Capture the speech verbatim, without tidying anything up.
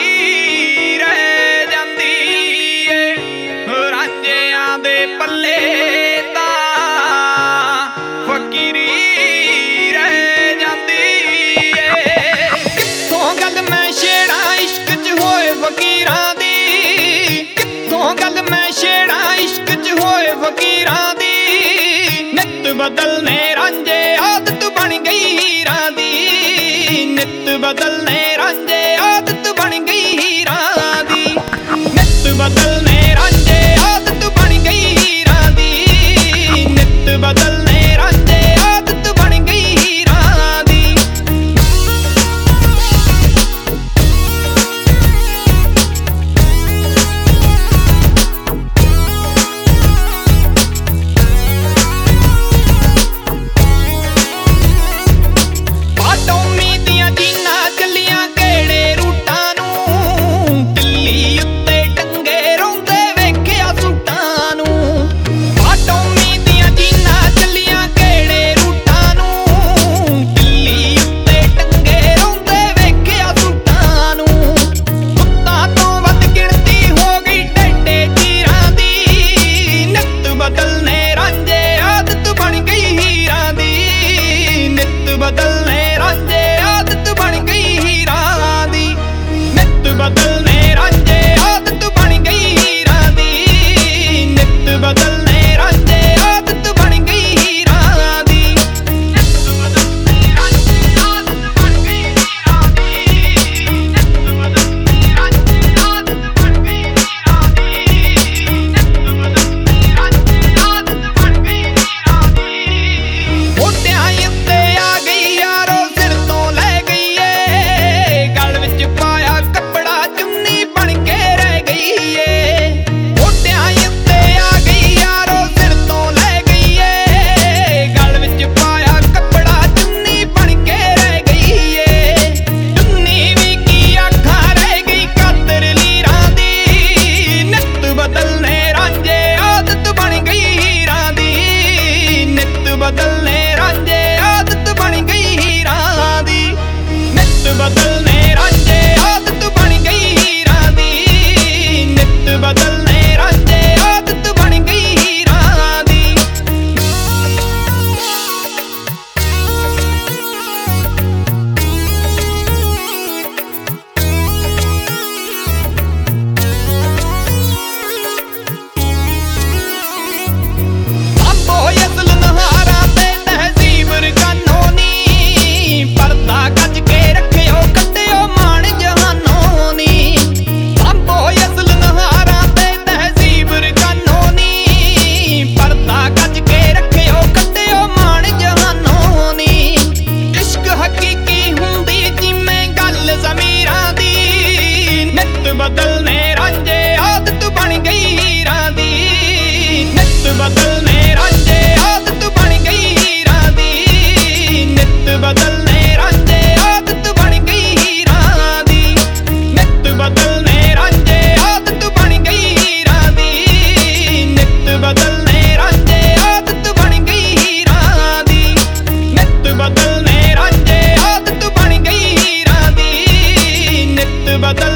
ਰਹਿ ਜਾਂਦੀ ਏ ਰਾਂਝਿਆਂ ਦੇ ਪੱਲੇ ਤਾਂ ਫਕੀਰੀ ਰਹਿ ਜਾਂਦੀ ਏ। ਕਿੱਥੋਂ ਗੱਲ ਮੈਂ ਛੇੜਾਂ ਇਸ਼ਕ 'ਚ ਹੋਏ ਫਕੀਰਾਂ ਦੀ, ਕਿੱਥੋਂ ਗੱਲ ਮੈਂ ਛੇੜਾਂ ਇਸ਼ਕ 'ਚ ਹੋਏ ਫਕੀਰਾਂ ਦੀ। ਨਿੱਤ ਬਦਲਨੇ ਰਾਂਝੇ ਆਦਤ ਬਣ ਗਈ ਹੀਰਾਂ ਦੀ, ਨਿੱਤ ਬਦਲਨੇ ਰਾਂਝੇ ਆਦਤ ਬਣ ਗਈ ਹੀਰਾਂ ਦੀ। ਨਿੱਤ ਬਦਲਨੇ ਰਾਂਝੇ ਆਦਤ ਬਣ ਗਈ ਹੀਰਾਂ ਦੀ, ਨਿੱਤ ਬਦਲਨੇ ਰਾਂਝੇ ਆਦਤ ਬਣ ਗਈ ਹੀਰਾਂ ਦੀ। ਬਦਲਨੇ ਰਾਂਝੇ ਆਦਤ ਬਣ ਗਈ ਹੀਰਾਂ ਦੀ, ਨਿੱਤ ਬਦਲਨੇ ਰਾਂਝੇ ਆਦਤ ਬਣ ਗਈ ਹੀਰਾਂ ਦੀ, ਨਿੱਤ ਬਦਲਨੇ ਰਾਂਝੇ ਆਦਤ ਬਣ ਗਈ ਹੀਰਾਂ ਦੀ। ਨਿੱਤ ਬਦਲਨੇ ਰਾਂਝੇ ਆਦਤ ਬਣ ਗਈ ਹੀਰਾਂ ਦੀ, ਨਿੱਤ ਬਦਲਨੇ ਰਾਂਝੇ ਆਦਤ ਬਣ ਗਈ ਹੀਰਾਂ ਦੀ। ਨਿੱਤ ਬਦਲਨੇ ਰਾਂਝੇ ਆਦਤ ਬਣ ਗਈ ਹੀਰਾਂ ਦੀ, ਨਿੱਤ ਬਦਲ